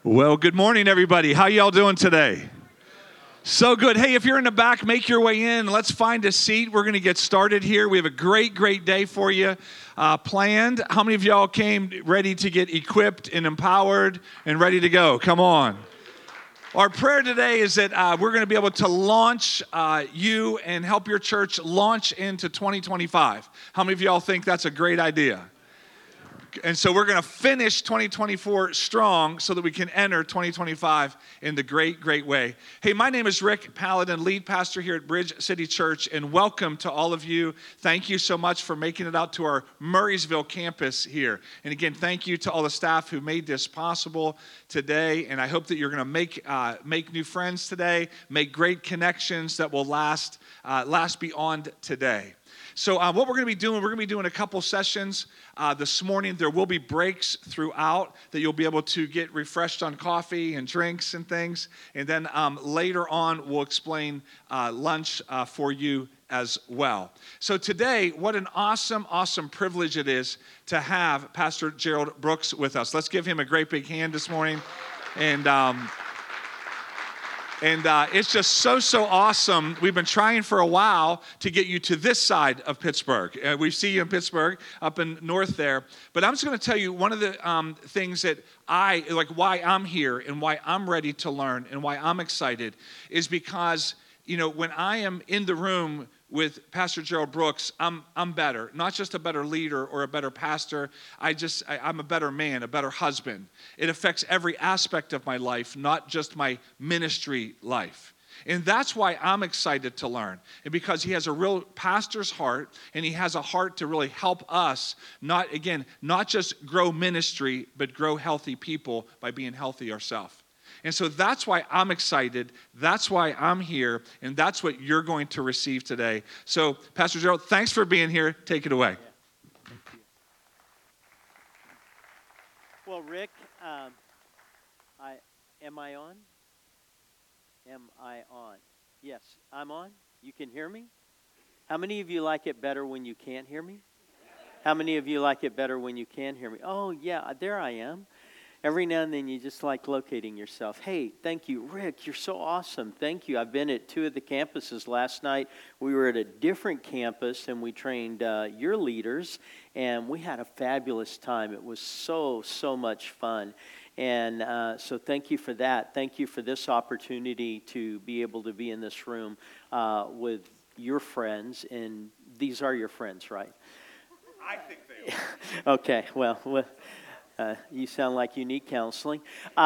Well, good morning, everybody. How y'all doing today? So good. Hey, if you're in the back, make your way in. Let's find a seat. We're going to get started here. We have a great day for you planned. How many of y'all came ready to get equipped and empowered and ready to go? Come on. Our prayer today is that we're going to be able to launch you and help your church launch into 2025. How many of y'all think that's a great idea? And so we're going to finish 2024 strong so that we can enter 2025 in the great way. Hey, my name is Rick Paladin, lead pastor here at Bridge City Church, and welcome to all of you. Thank you so much for making it out to our Murraysville campus here. And again, thank you to all the staff who made this possible today. And I hope that you're going to make new friends today, make great connections that will last beyond today. So what we're going to be doing a couple sessions this morning. There will be breaks throughout that you'll be able to get refreshed on coffee and drinks and things. And then later on, we'll explain lunch for you as well. So today, what an awesome privilege it is to have Pastor Gerald Brooks with us. Let's give him a great big hand this morning. And it's just so awesome. We've been trying for a while to get you to this side of Pittsburgh. We see you in Pittsburgh, up in north there. But I'm just going to tell you one of the things that why I'm here and why I'm ready to learn and why I'm excited is because, when I am in the room with Pastor Gerald Brooks, I'm better. Not just a better leader or a better pastor. I'm a better man, a better husband. It affects every aspect of my life, not just my ministry life. And that's why I'm excited to learn. And because he has a real pastor's heart, and he has a heart to really help us, not just grow ministry, but grow healthy people by being healthy ourselves. And so that's why I'm excited, that's why I'm here, and that's what you're going to receive today. So, Pastor Gerald, thanks for being here. Take it away. Yeah. Thank you. Well, Rick, am I on? Am I on? Yes, I'm on. You can hear me? How many of you like it better when you can't hear me? How many of you like it better when you can hear me? Oh, yeah, there I am. Every now and then you just like locating yourself. Hey, thank you. Rick, you're so awesome. Thank you. I've been at 2 of the campuses. Last night we were at a different campus and we trained your leaders, and we had a fabulous time. It was so much fun. And so thank you for that. Thank you for this opportunity to be able to be in this room with your friends. And these are your friends, right? I think they are. Okay, well, you sound like you need counseling.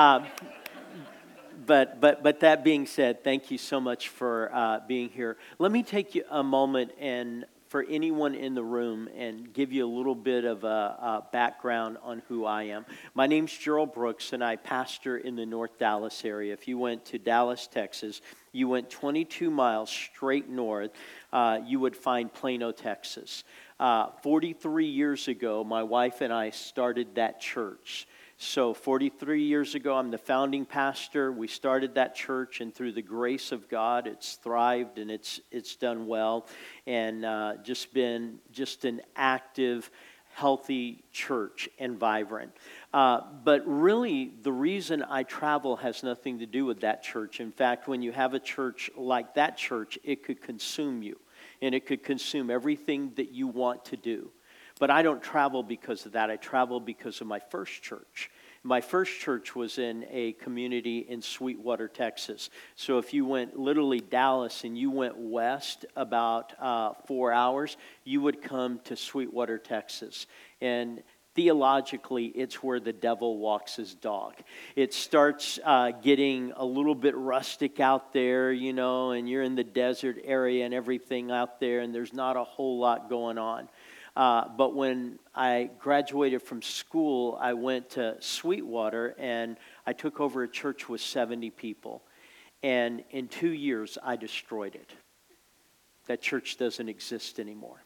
But that being said, thank you so much for being here. Let me take you a moment and for anyone in the room and give you a little bit of a background on who I am. My name's Gerald Brooks, and I pastor in the North Dallas area. If you went to Dallas, Texas, you went 22 miles straight north, you would find Plano, Texas. 43 years ago, my wife and I started that church. So 43 years ago, I'm the founding pastor. We started that church, and through the grace of God, it's thrived and it's done well, and just been an active, healthy church and vibrant. But really, the reason I travel has nothing to do with that church. In fact, when you have a church like that church, it could consume you. And it could consume everything that you want to do. But I don't travel because of that. I travel because of my first church. My first church was in a community in Sweetwater, Texas. So if you went literally Dallas and you went west about 4 hours, you would come to Sweetwater, Texas. And theologically, it's where the devil walks his dog. It starts getting a little bit rustic out there, and you're in the desert area and everything out there, and there's not a whole lot going on. But when I graduated from school, I went to Sweetwater, and I took over a church with 70 people. And in 2 years, I destroyed it. That church doesn't exist anymore.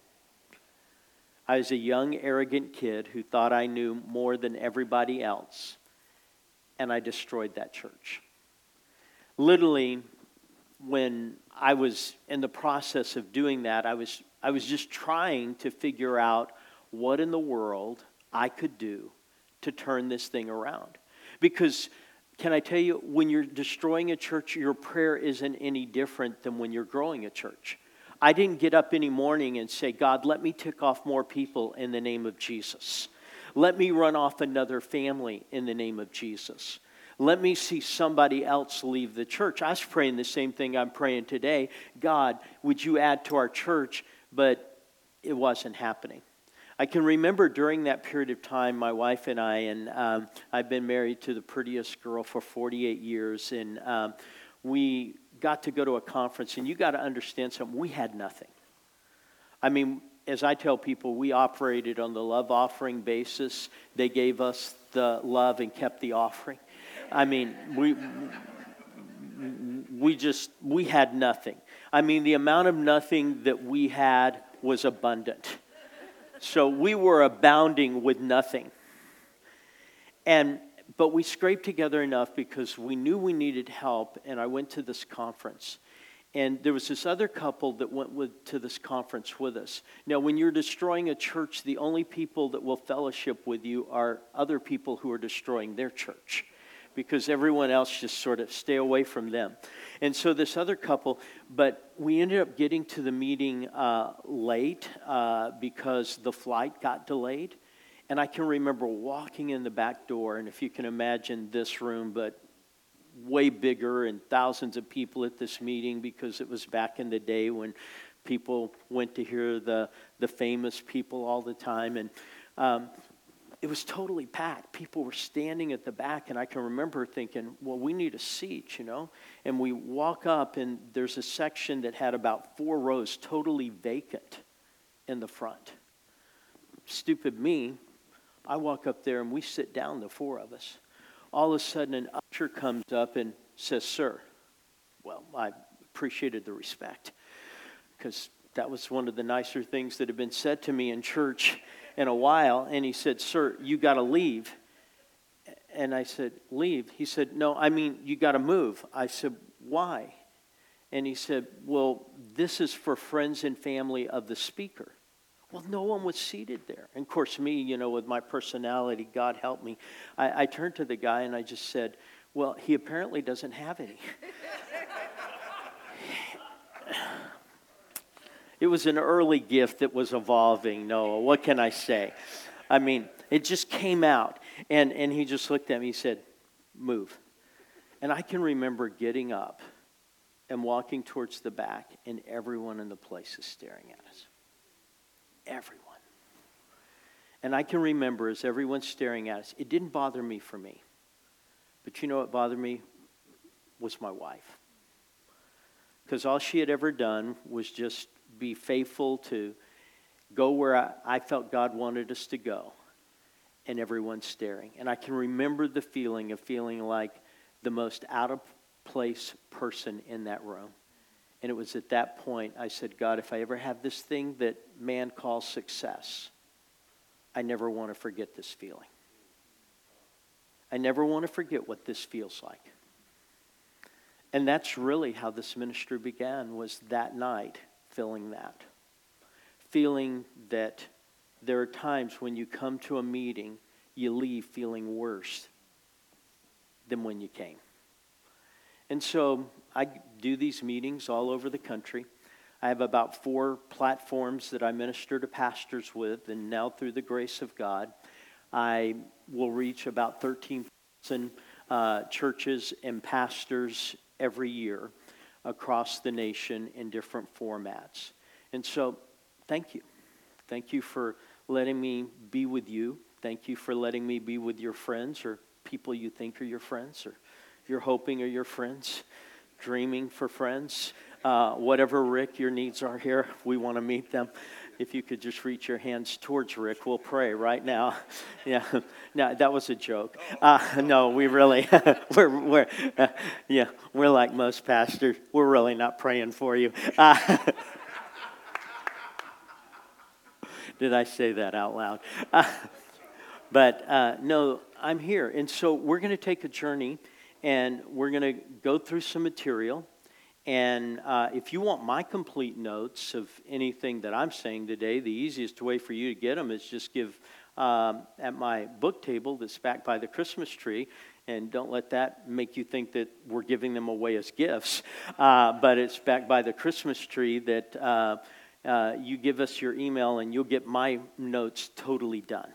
I was a young, arrogant kid who thought I knew more than everybody else, and I destroyed that church. Literally, when I was in the process of doing that, I was just trying to figure out what in the world I could do to turn this thing around. Because can I tell you, when you're destroying a church, your prayer isn't any different than when you're growing a church. I didn't get up any morning and say, God, let me tick off more people in the name of Jesus. Let me run off another family in the name of Jesus. Let me see somebody else leave the church. I was praying the same thing I'm praying today. God, would you add to our church? But it wasn't happening. I can remember during that period of time, my wife and I've been married to the prettiest girl for 48 years, and we got to go to a conference, and you got to understand something. We had nothing. I mean, as I tell people, we operated on the love offering basis. They gave us the love and kept the offering. I mean, we had nothing. I mean, the amount of nothing that we had was abundant. So we were abounding with nothing. But we scraped together enough because we knew we needed help, and I went to this conference. And there was this other couple that went to this conference with us. Now, when you're destroying a church, the only people that will fellowship with you are other people who are destroying their church, because everyone else just sort of stay away from them. And so this other couple, but we ended up getting to the meeting late because the flight got delayed. And I can remember walking in the back door, and if you can imagine this room, but way bigger and thousands of people at this meeting, because it was back in the day when people went to hear the famous people all the time. And it was totally packed. People were standing at the back, and I can remember thinking, well, we need a seat, you know? And we walk up, and there's a section that had about 4 rows totally vacant in the front. Stupid me, I walk up there, and we sit down, the 4 of us. All of a sudden, an usher comes up and says, sir. Well, I appreciated the respect, because that was one of the nicer things that had been said to me in church in a while. And he said, sir, you got to leave. And I said, leave? He said, no, I mean, you got to move. I said, why? And he said, well, this is for friends and family of the speaker. Well, no one was seated there. And of course, me, you know, with my personality, God help me, I turned to the guy and I just said, well, he apparently doesn't have any. It was an early gift that was evolving, Noah. What can I say? I mean, it just came out. And he just looked at me. He said, move. And I can remember getting up and walking towards the back, and everyone in the place is staring at us. Everyone. And I can remember as everyone's staring at us, it didn't bother me for me. But you know what bothered me? Was my wife. Because all she had ever done was just be faithful to go where I felt God wanted us to go. And everyone's staring. And I can remember the feeling of feeling like the most out of place person in that room. And it was at that point I said, God, if I ever have this thing that man calls success, I never want to forget this feeling. I never want to forget what this feels like. And that's really how this ministry began, was that night, feeling that. Feeling that there are times when you come to a meeting, you leave feeling worse than when you came. And so I do these meetings all over the country. I have about 4 platforms that I minister to pastors with, and now through the grace of God, I will reach about 13,000 churches and pastors every year across the nation in different formats. And so, thank you. Thank you for letting me be with you. Thank you for letting me be with your friends, or people you think are your friends, or you're hoping are your friends, dreaming for friends. Whatever, Rick, your needs are here, we want to meet them. If you could just reach your hands towards Rick, we'll pray right now. Yeah, no, that was a joke. No, we really, we're like most pastors. We're really not praying for you. Did I say that out loud? But no, I'm here. And so we're going to take a journey, and we're going to go through some material. And if you want my complete notes of anything that I'm saying today, the easiest way for you to get them is just give at my book table that's back by the Christmas tree. And don't let that make you think that we're giving them away as gifts. But it's back by the Christmas tree that you give us your email and you'll get my notes totally done.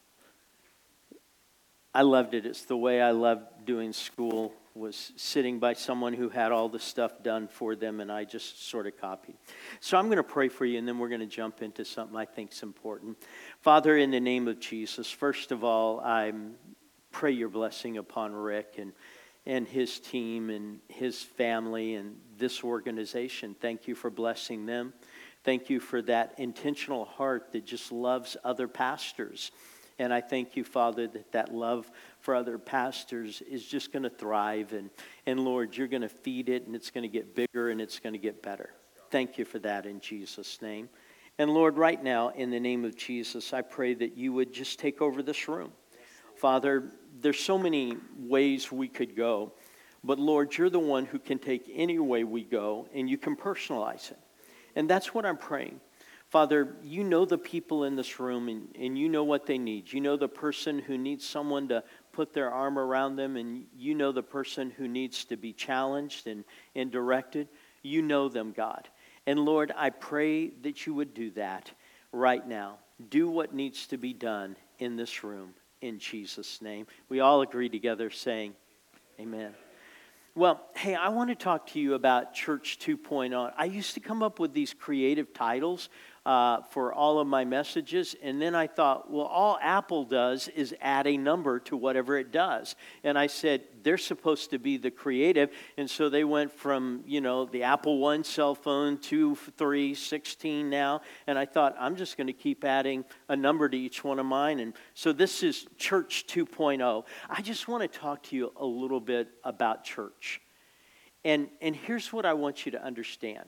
I loved it. It's the way I loved doing school, was sitting by someone who had all the stuff done for them, and I just sort of copied. So I'm going to pray for you, and then we're going to jump into something I think is important. Father, in the name of Jesus, first of all, I pray your blessing upon Rick and his team and his family and this organization. Thank you for blessing them. Thank you for that intentional heart that just loves other pastors. And I thank you, Father, that love for other pastors is just going to thrive. And Lord, you're going to feed it, and it's going to get bigger, and it's going to get better. Thank you for that in Jesus' name. And Lord, right now, in the name of Jesus, I pray that you would just take over this room. Father, there's so many ways we could go. But Lord, you're the one who can take any way we go, and you can personalize it. And that's what I'm praying. Father, you know the people in this room, and you know what they need. You know the person who needs someone to put their arm around them, and you know the person who needs to be challenged and directed. You know them, God. And Lord, I pray that you would do that right now. Do what needs to be done in this room, in Jesus' name. We all agree together saying, amen. Well, hey, I want to talk to you about Church 2.0. I used to come up with these creative titles for all of my messages, and then I thought, well, all Apple does is add a number to whatever it does. And I said, they're supposed to be the creative, and so they went from, the Apple I cell phone, 2, 3, 16 now, and I thought, I'm just going to keep adding a number to each one of mine, and so this is Church 2.0. I just want to talk to you a little bit about church. And here's what I want you to understand.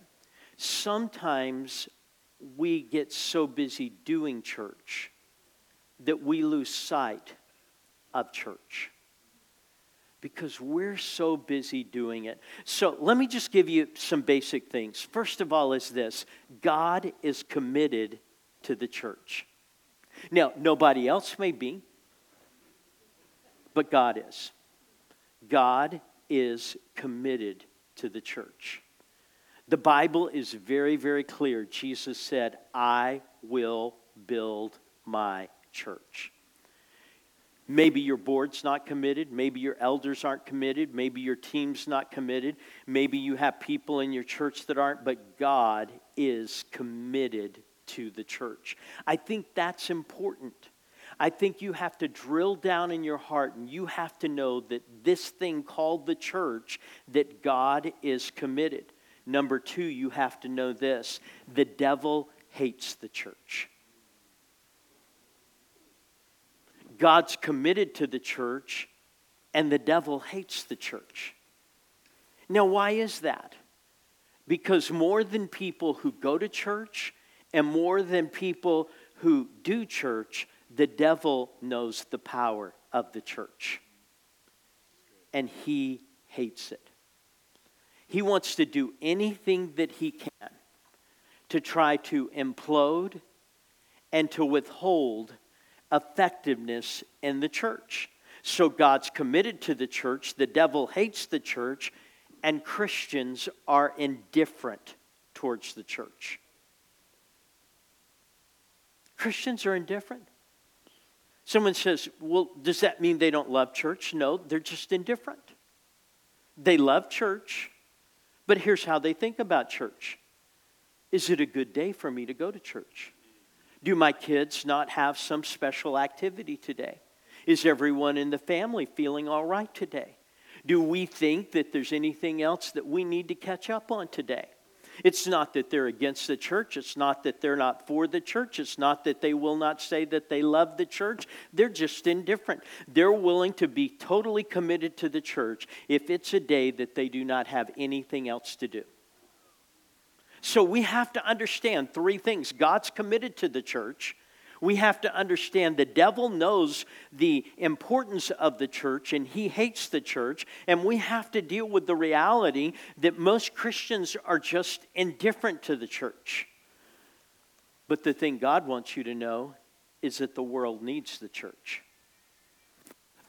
Sometimes we get so busy doing church that we lose sight of church because we're so busy doing it. So let me just give you some basic things. First of all is this: God is committed to the church. Now, nobody else may be, but God is. God is committed to the church. The Bible is very, very clear. Jesus said, I will build my church. Maybe your board's not committed. Maybe your elders aren't committed. Maybe your team's not committed. Maybe you have people in your church that aren't, but God is committed to the church. I think that's important. I think you have to drill down in your heart, and you have to know that this thing called the church, that God is committed. Number 2, you have to know this: the devil hates the church. God's committed to the church, and the devil hates the church. Now, why is that? Because more than people who go to church and more than people who do church, the devil knows the power of the church. And he hates it. He wants to do anything that he can to try to implode and to withhold effectiveness in the church. So God's committed to the church, the devil hates the church, and Christians are indifferent towards the church. Christians are indifferent. Someone says, well, does that mean they don't love church? No, they're just indifferent. They love church, but here's how they think about church. Is it a good day for me to go to church? Do my kids not have some special activity today? Is everyone in the family feeling all right today? Do we think that there's anything else that we need to catch up on today? It's not that they're against the church. It's not that they're not for the church. It's not that they will not say that they love the church. They're just indifferent. They're willing to be totally committed to the church if it's a day that they do not have anything else to do. So we have to understand 3 things. God's committed to the church. We have to understand the devil knows the importance of the church and he hates the church. And we have to deal with the reality that most Christians are just indifferent to the church. But the thing God wants you to know is that the world needs the church.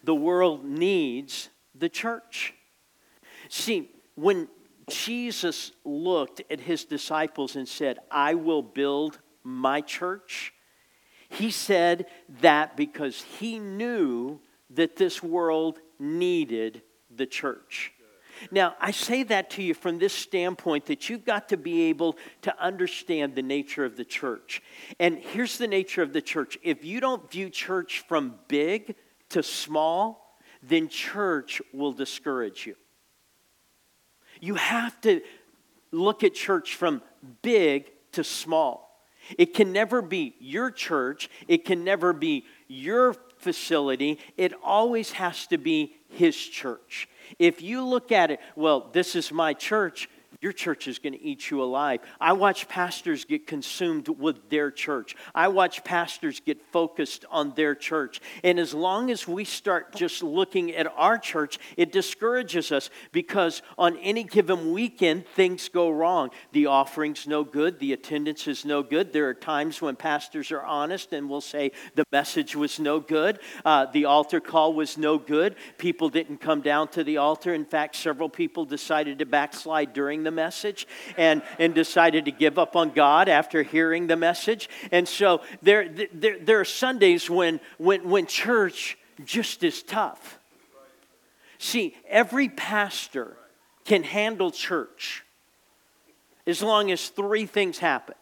the world needs the church. See, when Jesus looked at his disciples and said, I will build my church, he said that because he knew that this world needed the church. Now, I say that to you from this standpoint that you've got to be able to understand the nature of the church. And here's the nature of the church. If you don't view church from big to small, then church will discourage you. You have to look at church from big to small. It can never be your church. It can never be your facility. It always has to be his church. If you look at it, well, this is my church, your church is going to eat you alive. I watch pastors get consumed with their church. I watch pastors get focused on their church. And as long as we start just looking at our church, it discourages us because on any given weekend, things go wrong. The offering's no good. The attendance is no good. There are times when pastors are honest and will say the message was no good. The altar call was no good. People didn't come down to the altar. In fact, several people decided to backslide during the message and decided to give up on God after hearing the message. And so there are Sundays when church just is tough. See, every pastor can handle church as long as three things happen.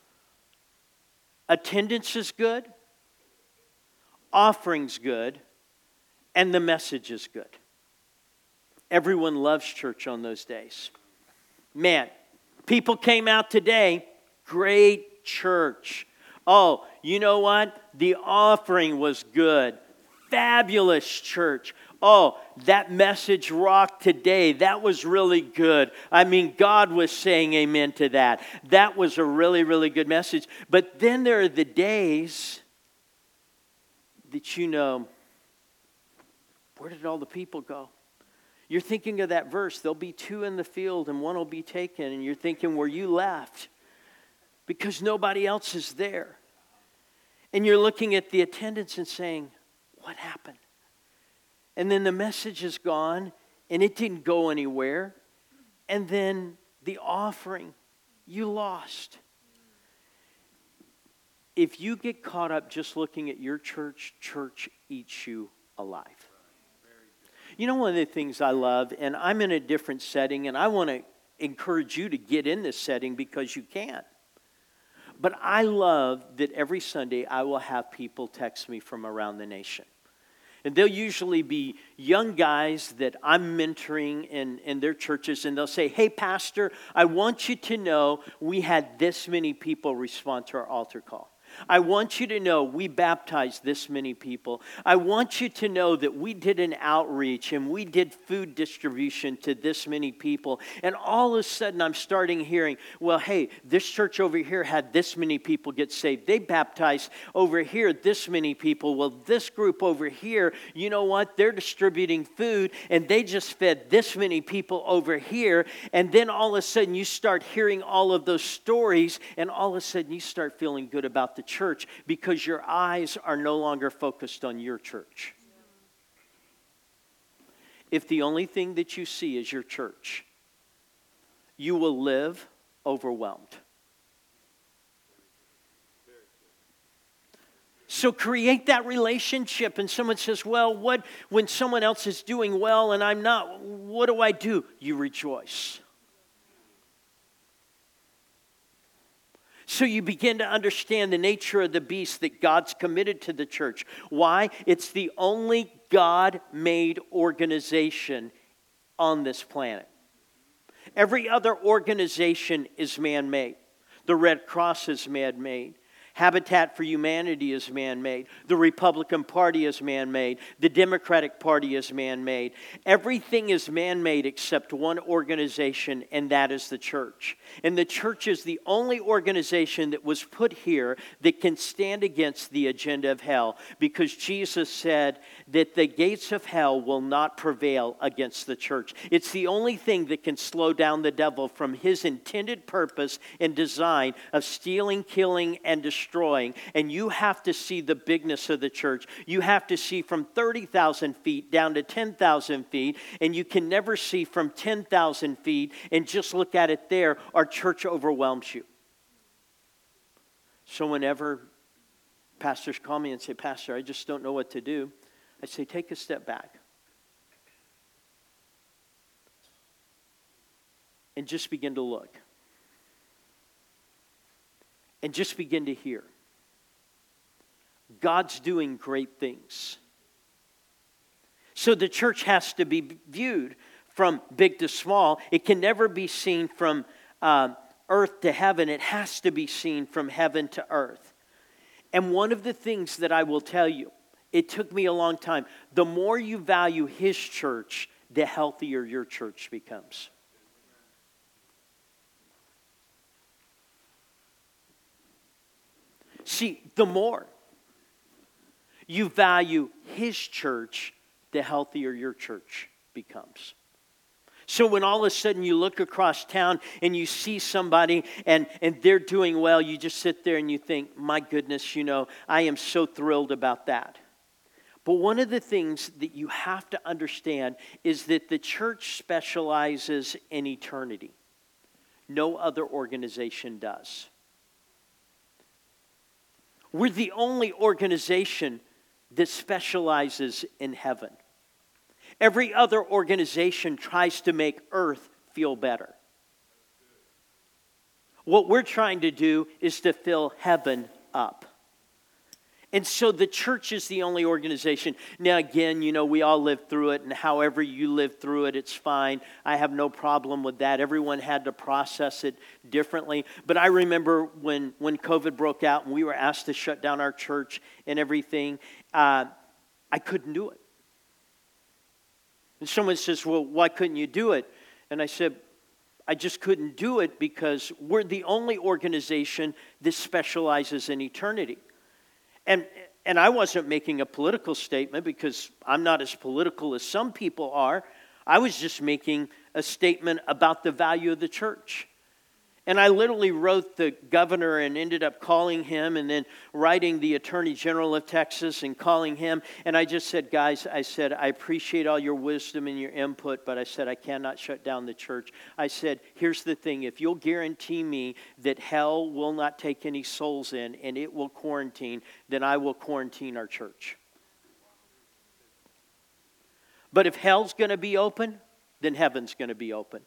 Attendance is good, offering's good, and the message is good. Everyone loves church on those days. Man, people came out today, great church. Oh, you know what? The offering was good. Fabulous church. Oh, that message rocked today. That was really good. I mean, God was saying amen to that. That was a really, really good message. But then there are the days that you know, where did all the people go? You're thinking of that verse, there'll be two in the field and one will be taken. And you're thinking, where you left? Because nobody else is there. And you're looking at the attendance and saying, what happened? And then the message is gone and it didn't go anywhere. And then the offering, you lost. If you get caught up just looking at your church, church eats you alive. You know, one of the things I love, and I'm in a different setting, and I want to encourage you to get in this setting because you can. But I love that every Sunday I will have people text me from around the nation. And they'll usually be young guys that I'm mentoring in their churches, and they'll say, hey, Pastor, I want you to know we had this many people respond to our altar call. I want you to know we baptized this many people. I want you to know that we did an outreach and we did food distribution to this many people. And all of a sudden I'm starting hearing, well, hey, this church over here had this many people get saved. They baptized over here this many people. Well, this group over here, you know what? They're distributing food and they just fed this many people over here. And then all of a sudden you start hearing all of those stories and all of a sudden you start feeling good about the church because your eyes are no longer focused on your church. If the only thing that you see is your church, you will live overwhelmed. So create that relationship. And someone says, well, what when someone else is doing well and I'm not, what do I do? You rejoice. So you begin to understand the nature of the beast that God's committed to the church. Why? It's the only God-made organization on this planet. Every other organization is man-made. The Red Cross is man-made. Habitat for Humanity is man-made. The Republican Party is man-made. The Democratic Party is man-made. Everything is man-made except one organization, and that is the church. And the church is the only organization that was put here that can stand against the agenda of hell, because Jesus said that the gates of hell will not prevail against the church. It's the only thing that can slow down the devil from his intended purpose and design of stealing, killing, and destroying destroying, and you have to see the bigness of the church. You have to see from 30,000 feet down to 10,000 feet, and you can never see from 10,000 feet and just look at it there. Our church overwhelms you. So whenever pastors call me and say, Pastor, I just don't know what to do, I say, take a step back. And just begin to look. And just begin to hear. God's doing great things. So the church has to be viewed from big to small. It can never be seen from earth to heaven. It has to be seen from heaven to earth. And one of the things that I will tell you, it took me a long time. The more you value His church, the healthier your church becomes. See, the more you value His church, the healthier your church becomes. So when all of a sudden you look across town and you see somebody and they're doing well, you just sit there and you think, my goodness, I am so thrilled about that. But one of the things that you have to understand is that the church specializes in eternity. No other organization does. We're the only organization that specializes in heaven. Every other organization tries to make earth feel better. What we're trying to do is to fill heaven up. And so the church is the only organization. Now again, we all lived through it, and however you lived through it, it's fine. I have no problem with that. Everyone had to process it differently. But I remember when COVID broke out and we were asked to shut down our church and everything, I couldn't do it. And someone says, well, why couldn't you do it? And I said, I just couldn't do it because we're the only organization that specializes in eternity. And I wasn't making a political statement because I'm not as political as some people are. I was just making a statement about the value of the church. And I literally wrote the governor and ended up calling him and then writing the Attorney General of Texas and calling him. And I just said, guys, I appreciate all your wisdom and your input, but I said, I cannot shut down the church. I said, here's the thing. If you'll guarantee me that hell will not take any souls in and it will quarantine, then I will quarantine our church. But if hell's going to be open, then heaven's going to be open.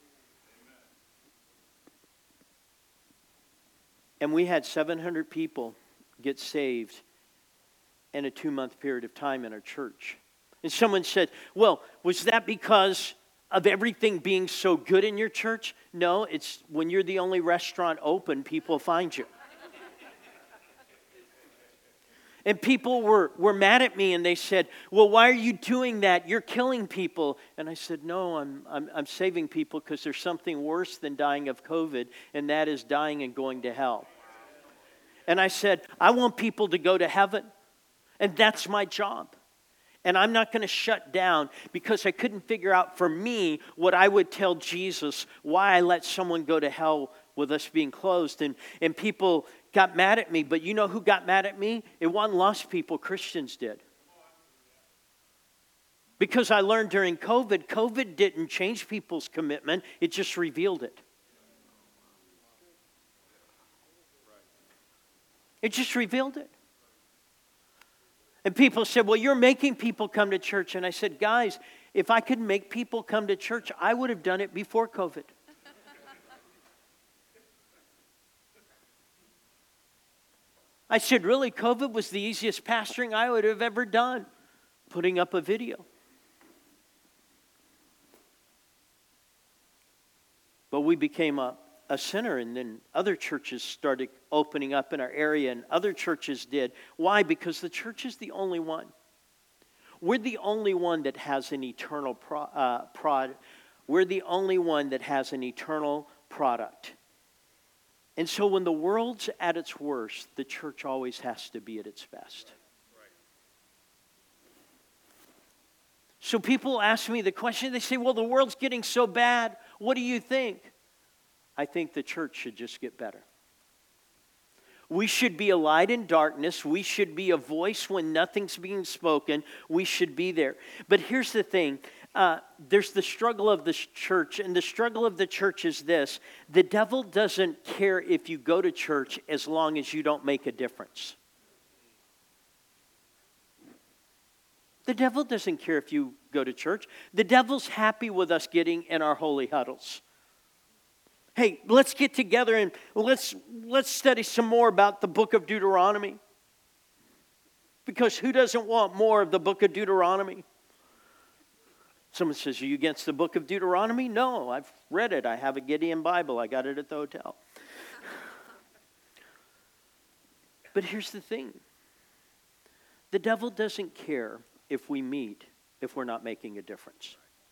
And we had 700 people get saved in a 2-month period of time in our church. And someone said, well, was that because of everything being so good in your church? No, it's when you're the only restaurant open, people find you. And people were mad at me and they said, well, why are you doing that? You're killing people. And I said, no, I'm saving people because there's something worse than dying of COVID, and that is dying and going to hell. And I said, I want people to go to heaven, and that's my job. And I'm not going to shut down because I couldn't figure out for me what I would tell Jesus why I let someone go to hell with us being closed. And people got mad at me. But you know who got mad at me? It wasn't lost people. Christians did. Because I learned during COVID didn't change people's commitment. It just revealed it. It just revealed it. And people said, well, you're making people come to church. And I said, guys, if I could make people come to church, I would have done it before COVID. I said, really, COVID was the easiest pastoring I would have ever done, putting up a video. But we became a center, and then other churches started opening up in our area, and other churches did. Why? Because the church is the only one. We're the only one that has an eternal product. We're the only one that has an eternal product. And so when the world's at its worst, the church always has to be at its best. So people ask me the question, they say, well, the world's getting so bad. What do you think? I think the church should just get better. We should be a light in darkness. We should be a voice when nothing's being spoken. We should be there. But here's the thing. There's the struggle of the church, and the struggle of the church is this. The devil doesn't care if you go to church as long as you don't make a difference. The devil doesn't care if you go to church. The devil's happy with us getting in our holy huddles. Hey, let's get together and let's study some more about the book of Deuteronomy. Because who doesn't want more of the book of Deuteronomy? Someone says, are you against the book of Deuteronomy? No, I've read it. I have a Gideon Bible. I got it at the hotel. But here's the thing. The devil doesn't care if we meet if we're not making a difference.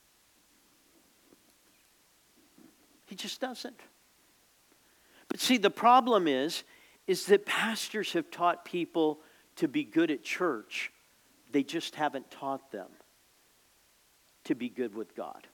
He just doesn't. But see, the problem is that pastors have taught people to be good at church. They just haven't taught them to be good with God.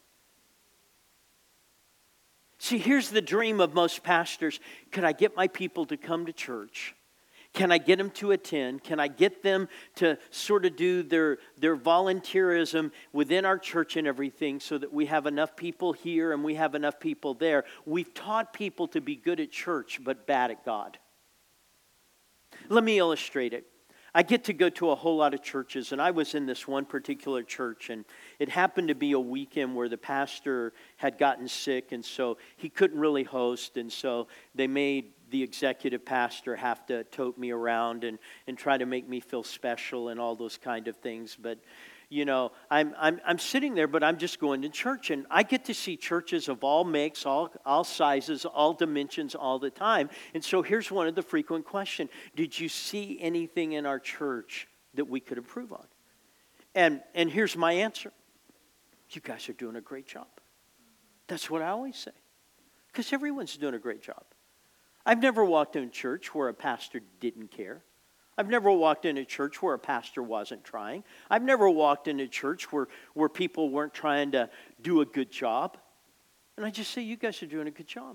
See, here's the dream of most pastors. Could I get my people to come to church? Can I get them to attend? Can I get them to sort of do their volunteerism within our church and everything so that we have enough people here and we have enough people there? We've taught people to be good at church but bad at God. Let me illustrate it. I get to go to a whole lot of churches, and I was in this one particular church, and it happened to be a weekend where the pastor had gotten sick, and so he couldn't really host, and so they made the executive pastor have to tote me around and try to make me feel special and all those kind of things. But, you know, I'm sitting there, but I'm just going to church. And I get to see churches of all makes, all sizes, all dimensions all the time. And so here's one of the frequent questions. Did you see anything in our church that we could improve on? And here's my answer. You guys are doing a great job. That's what I always say. Because everyone's doing a great job. I've never walked in a church where a pastor didn't care. I've never walked in a church where a pastor wasn't trying. I've never walked in a church where people weren't trying to do a good job. And I just say, you guys are doing a good job.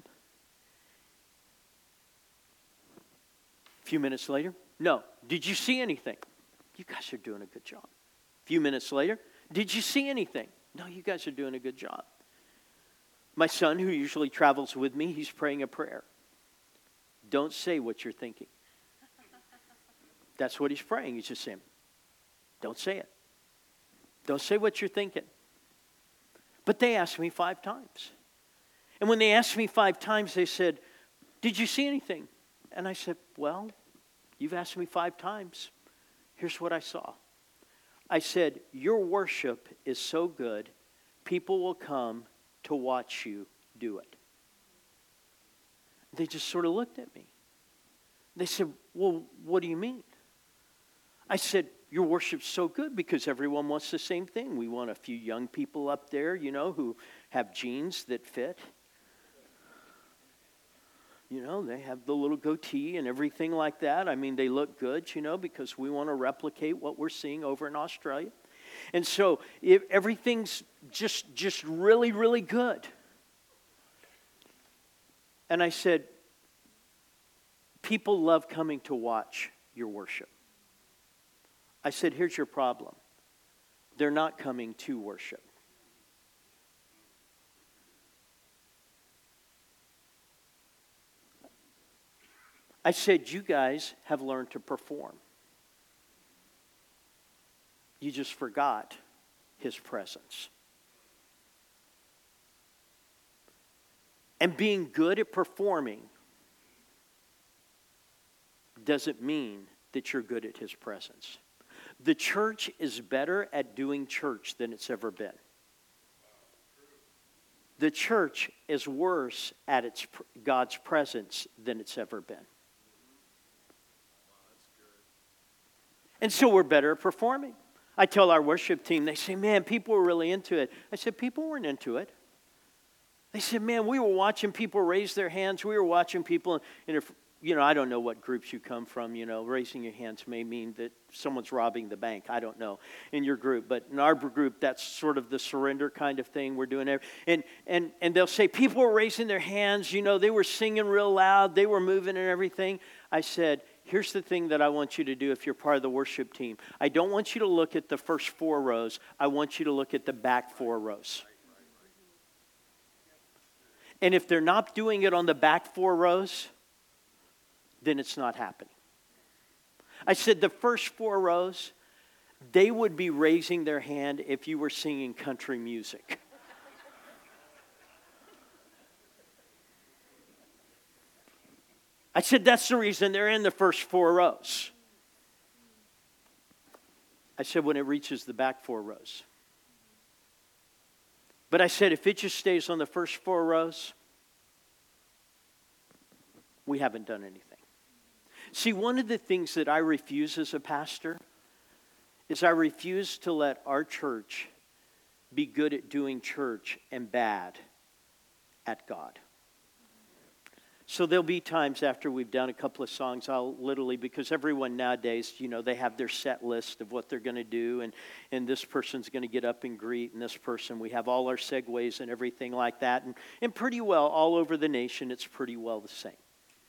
A few minutes later, no. Did you see anything? You guys are doing a good job. A few minutes later, did you see anything? No, you guys are doing a good job. My son, who usually travels with me, he's praying a prayer. Don't say what you're thinking. That's what he's praying. He's just saying, don't say it. Don't say what you're thinking. But they asked me 5 times. And when they asked me 5 times, they said, did you see anything? And I said, well, you've asked me 5 times. Here's what I saw. I said, your worship is so good, people will come to watch you do it. They just sort of looked at me. They said, well, what do you mean? I said, your worship's so good because everyone wants the same thing. We want a few young people up there, you know, who have jeans that fit. You know, they have the little goatee and everything like that. I mean, they look good, you know, because we want to replicate what we're seeing over in Australia. And so everything's just really, really good. And I said, people love coming to watch your worship. I said, here's your problem. They're not coming to worship. I said, you guys have learned to perform. You just forgot His presence. And being good at performing doesn't mean that you're good at His presence. The church is better at doing church than it's ever been. The church is worse at God's presence than it's ever been. And so we're better at performing. I tell our worship team, they say, man, people were really into it. I said, people weren't into it. They said, man, we were watching people raise their hands. We were watching people, and if I don't know what groups you come from. Raising your hands may mean that someone's robbing the bank. I don't know in your group. But in our group, that's sort of the surrender kind of thing we're doing. And they'll say, people were raising their hands. They were singing real loud. They were moving and everything. I said, here's the thing that I want you to do if you're part of the worship team. I don't want you to look at the first 4 rows. I want you to look at the back 4 rows. And if they're not doing it on the back 4 rows, then it's not happening. I said the first 4 rows, they would be raising their hand if you were singing country music. I said that's the reason they're in the first 4 rows. I said when it reaches the back 4 rows. But I said, if it just stays on the first 4 rows, we haven't done anything. See, one of the things that I refuse as a pastor is I refuse to let our church be good at doing church and bad at God. So there'll be times after we've done a couple of songs, I'll literally, because everyone nowadays, they have their set list of what they're going to do, and this person's going to get up and greet, and this person, we have all our segues and everything like that, and pretty well all over the nation, it's pretty well the same.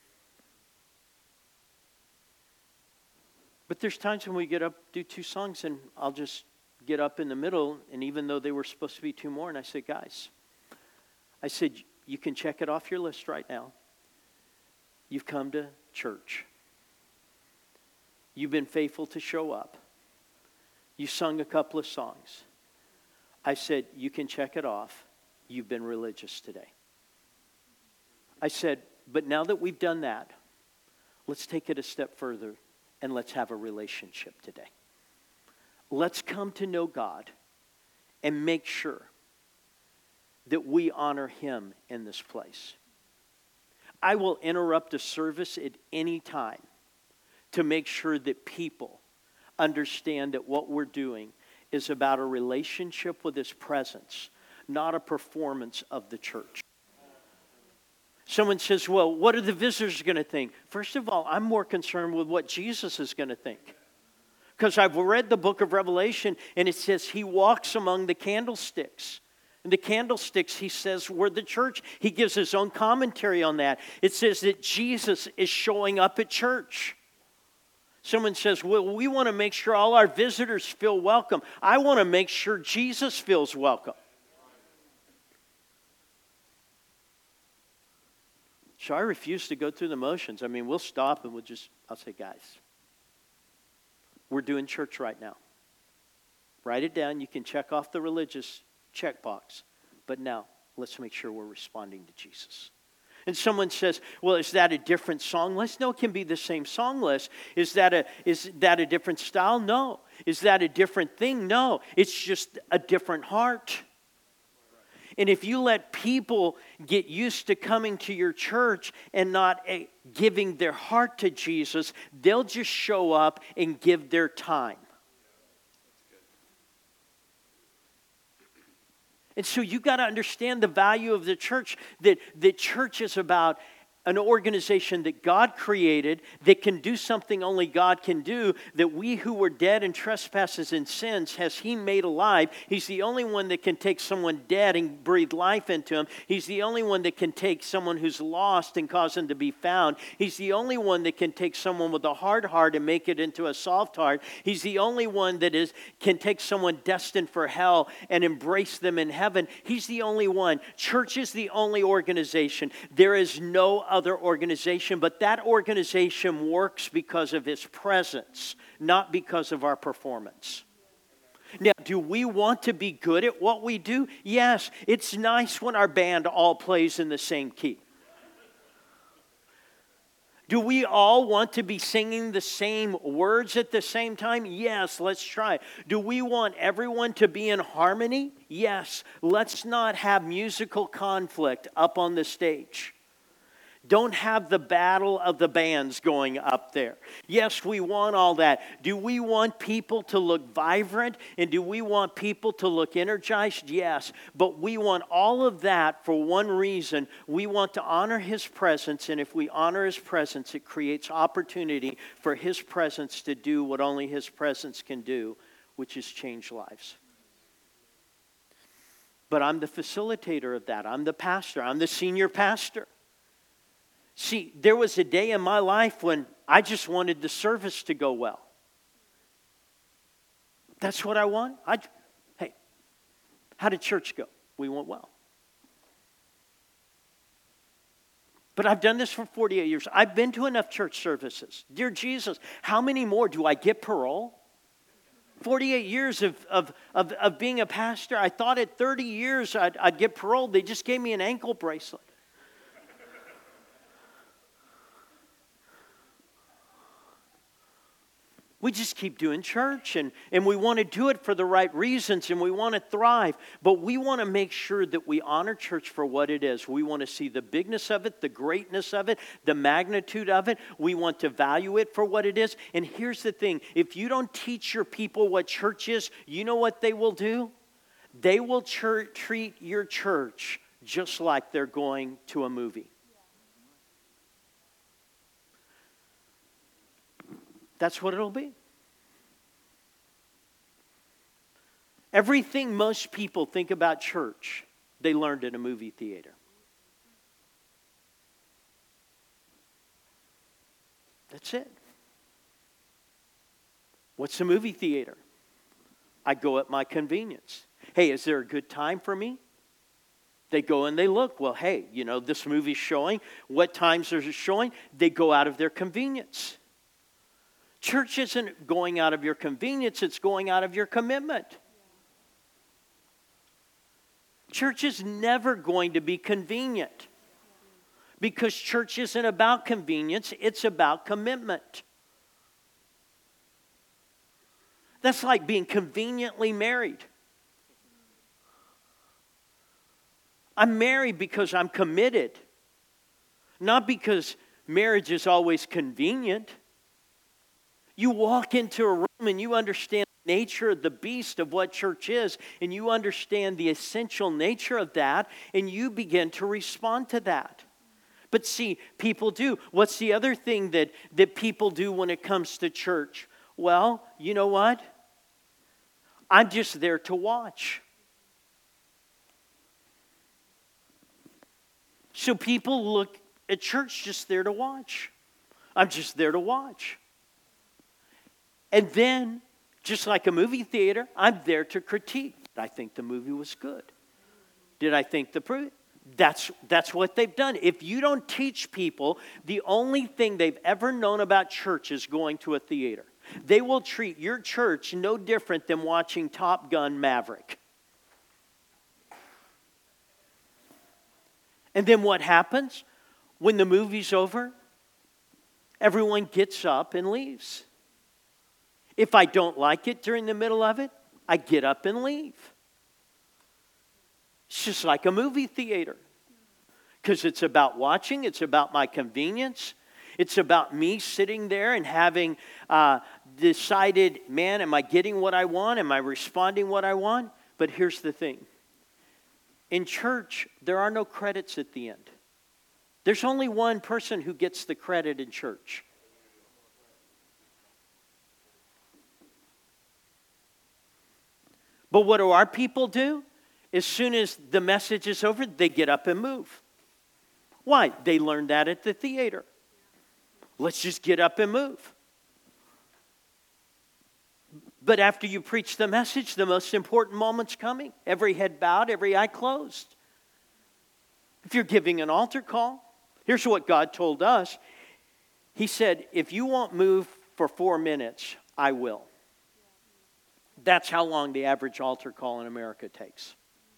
But there's times when we get up, do 2 songs, and I'll just get up in the middle, and even though they were supposed to be 2 more, and I say, guys, you can check it off your list right now. You've come to church. You've been faithful to show up. You sung a couple of songs. I said, you can check it off. You've been religious today. I said, but now that we've done that, let's take it a step further and let's have a relationship today. Let's come to know God and make sure that we honor Him in this place. I will interrupt a service at any time to make sure that people understand that what we're doing is about a relationship with His presence, not a performance of the church. Someone says, well, what are the visitors going to think? First of all, I'm more concerned with what Jesus is going to think. Because I've read the book of Revelation, and it says He walks among the candlesticks. And the candlesticks, He says, were the church. He gives His own commentary on that. It says that Jesus is showing up at church. Someone says, well, we want to make sure all our visitors feel welcome. I want to make sure Jesus feels welcome. So I refuse to go through the motions. We'll stop and I'll say, guys, we're doing church right now. Write it down. You can check off the religious checkbox. But now, let's make sure we're responding to Jesus. And someone says, well, is that a different song list? No, it can be the same song list. Is that a different style? No. Is that a different thing? No. It's just a different heart. And if you let people get used to coming to your church and not giving their heart to Jesus, they'll just show up and give their time. And so you got to understand the value of the church, that church is about an organization that God created that can do something only God can do, that we who were dead in trespasses and sins has He made alive. He's the only one that can take someone dead and breathe life into him. He's the only one that can take someone who's lost and cause them to be found. He's the only one that can take someone with a hard heart and make it into a soft heart. He's the only one that can take someone destined for hell and embrace them in heaven. He's the only one. Church is the only organization. There is no other organization, but that organization works because of His presence, not because of our performance. Now, do we want to be good at what we do? Yes, it's nice when our band all plays in the same key. Do we all want to be singing the same words at the same time? Yes, let's try. Do we want everyone to be in harmony? Yes, let's not have musical conflict up on the stage. Don't have the battle of the bands going up there. Yes, we want all that. Do we want people to look vibrant? And do we want people to look energized? Yes. But we want all of that for one reason. We want to honor His presence. And if we honor His presence, it creates opportunity for His presence to do what only His presence can do, which is change lives. But I'm the facilitator of that. I'm the pastor. I'm the senior pastor. See, there was a day in my life when I just wanted the service to go well. That's what I want. Hey, how did church go? We went well. But I've done this for 48 years. I've been to enough church services. Dear Jesus, how many more? Do I get parole? 48 years of being a pastor. I thought at 30 years I'd get parole. They just gave me an ankle bracelet. We just keep doing church, and we want to do it for the right reasons, and we want to thrive. But we want to make sure that we honor church for what it is. We want to see the bigness of it, the greatness of it, the magnitude of it. We want to value it for what it is. And here's the thing. If you don't teach your people what church is, you know what they will do? They will treat your church just like they're going to a movie. That's what it'll be. Everything most people think about church, they learned in a movie theater. That's it. What's a movie theater? I go at my convenience. Hey, is there a good time for me? They go and they look. Well, hey, this movie's showing. What times is it showing? They go out of their convenience. Church isn't going out of your convenience, it's going out of your commitment. Church is never going to be convenient because church isn't about convenience, it's about commitment. That's like being conveniently married. I'm married because I'm committed, not because marriage is always convenient. You walk into a room and you understand the nature of the beast of what church is, and you understand the essential nature of that, and you begin to respond to that. But see, people do. What's the other thing that people do when it comes to church? Well, you know what? I'm just there to watch. So people look at church just there to watch. I'm just there to watch. And then, just like a movie theater, I'm there to critique. Did I think the movie was good? Did I think that's what they've done. If you don't teach people, the only thing they've ever known about church is going to a theater. They will treat your church no different than watching Top Gun Maverick. And then what happens? When the movie's over, everyone gets up and leaves. If I don't like it during the middle of it, I get up and leave. It's just like a movie theater. Because it's about watching, it's about my convenience. It's about me sitting there and having decided, man, am I getting what I want? Am I responding what I want? But here's the thing. In church, there are no credits at the end. There's only one person who gets the credit in church. But what do our people do? As soon as the message is over, they get up and move. Why? They learned that at the theater. Let's just get up and move. But after you preach the message, the most important moment's coming. Every head bowed, every eye closed. If you're giving an altar call, here's what God told us. He said, if you won't move for 4 minutes, I will. That's how long the average altar call in America takes.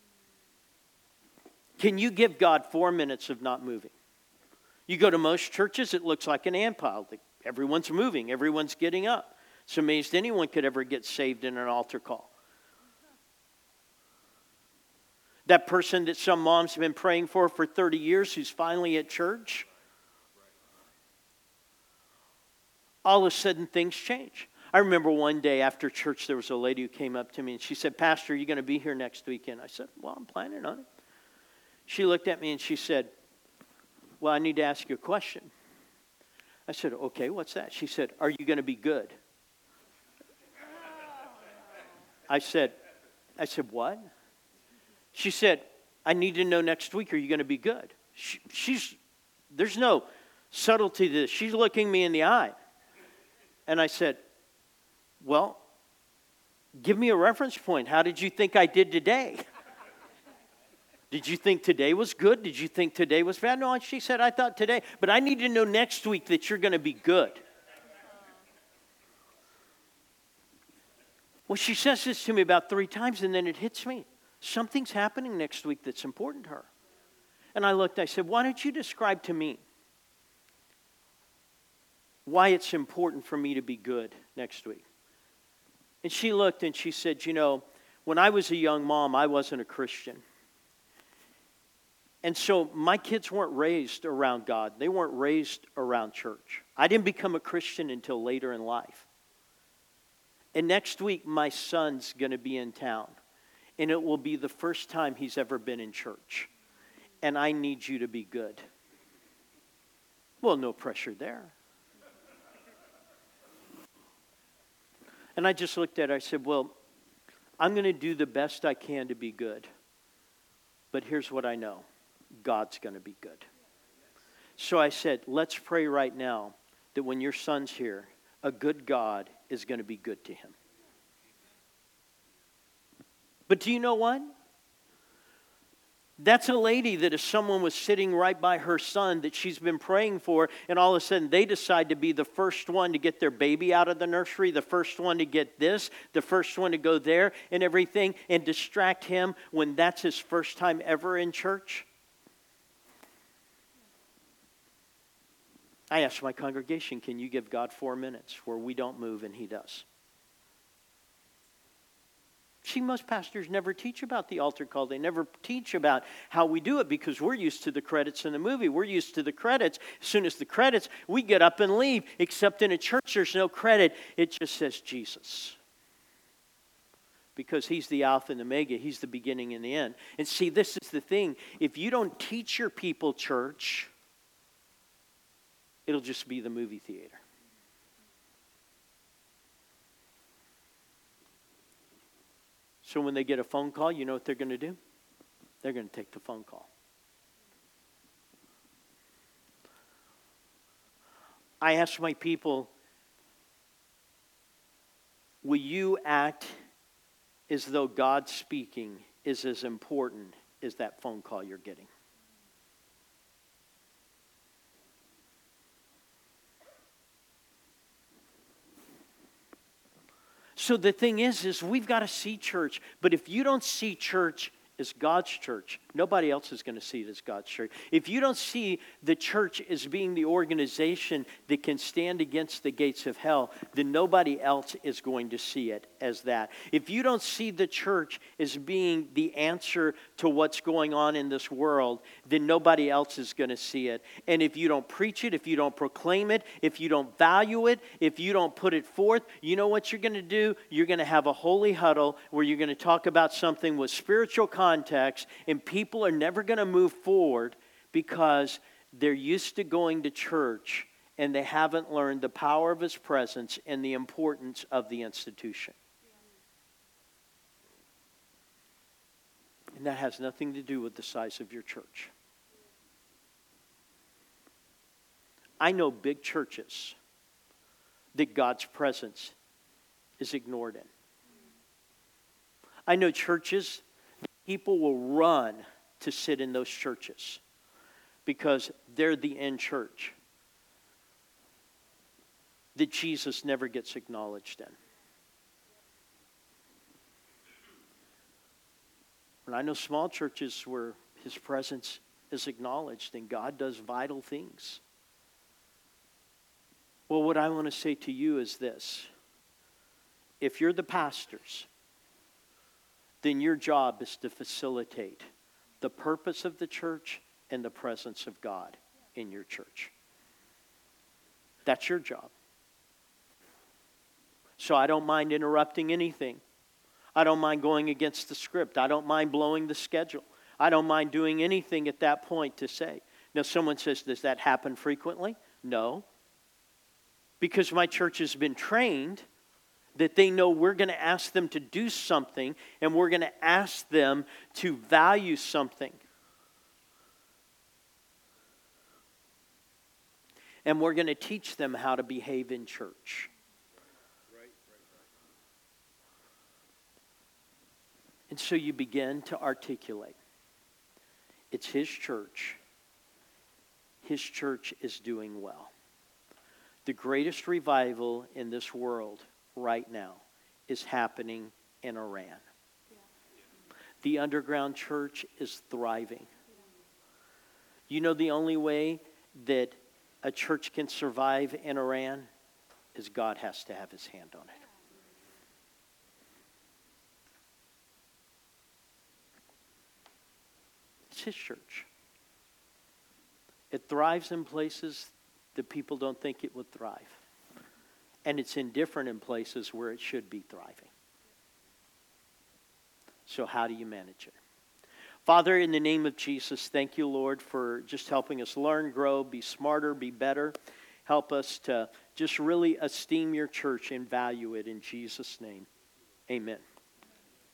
Can you give God 4 minutes of not moving? You go to most churches, it looks like an ant pile. Everyone's moving, everyone's getting up. It's amazed anyone could ever get saved in an altar call. That person that some mom's been praying for 30 years who's finally at church, all of a sudden things change. I remember one day after church, there was a lady who came up to me and she said, Pastor, are you going to be here next weekend? I said, well, I'm planning on it. She looked at me and she said, well, I need to ask you a question. I said, okay, what's that? She said, are you going to be good? I said, what? She said, I need to know next week, are you going to be good? There's no subtlety to this. She's looking me in the eye. And I said, well, give me a reference point. How did you think I did today? Did you think today was good? Did you think today was bad? No, she said, I thought today. But I need to know next week that you're going to be good. Well, she says this to me about 3 times, and then it hits me. Something's happening next week that's important to her. And I looked, I said, why don't you describe to me why it's important for me to be good next week? And she looked and she said, you know, when I was a young mom, I wasn't a Christian. And so my kids weren't raised around God. They weren't raised around church. I didn't become a Christian until later in life. And next week, my son's going to be in town. And it will be the first time he's ever been in church. And I need you to be good. Well, no pressure there. And I just looked at her. I said, well, I'm going to do the best I can to be good. But here's what I know. God's going to be good. So I said, let's pray right now that when your son's here, a good God is going to be good to him. But do you know what? That's a lady that if someone was sitting right by her son that she's been praying for, and all of a sudden they decide to be the first one to get their baby out of the nursery, the first one to get this, the first one to go there and everything, and distract him when that's his first time ever in church. I asked my congregation, can you give God 4 minutes where we don't move and he does? See, most pastors never teach about the altar call. They never teach about how we do it because we're used to the credits in the movie. We're used to the credits. As soon as the credits, we get up and leave. Except in a church, there's no credit. It just says Jesus. Because he's the Alpha and the Omega. He's the beginning and the end. And see, this is the thing. If you don't teach your people, church, it'll just be the movie theater. So when they get a phone call, you know what they're going to do? They're going to take the phone call. I ask my people, will you act as though God speaking is as important as that phone call you're getting? So the thing is we've got to see church. But if you don't see church as God's church, nobody else is going to see it as God's church. If you don't see the church as being the organization that can stand against the gates of hell, then nobody else is going to see it as that. If you don't see the church as being the answer to what's going on in this world, then nobody else is going to see it. And if you don't preach it, if you don't proclaim it, if you don't value it, if you don't put it forth, you know what you're going to do? You're going to have a holy huddle where you're going to talk about something with spiritual context, and people are never going to move forward because they're used to going to church and they haven't learned the power of His presence and the importance of the institution. And that has nothing to do with the size of your church. I know big churches that God's presence is ignored in. I know churches, people will run to sit in those churches because they're the end church that Jesus never gets acknowledged in. And I know small churches where His presence is acknowledged and God does vital things. Well, what I want to say to you is this. If you're the pastors, then your job is to facilitate the purpose of the church and the presence of God in your church. That's your job. So I don't mind interrupting anything. I don't mind going against the script. I don't mind blowing the schedule. I don't mind doing anything at that point to say. Now, someone says, does that happen frequently? No. Because my church has been trained that they know we're going to ask them to do something and we're going to ask them to value something. And we're going to teach them how to behave in church. And so you begin to articulate. It's His church. His church is doing well. The greatest revival in this world right now is happening in Iran. The underground church is thriving. You know the only way that a church can survive in Iran is God has to have His hand on it. It's His church. It thrives in places that people don't think it would thrive. And it's indifferent in places where it should be thriving. So how do you manage it? Father, in the name of Jesus, thank you, Lord, for just helping us learn, grow, be smarter, be better. Help us to just really esteem your church and value it in Jesus' name. Amen.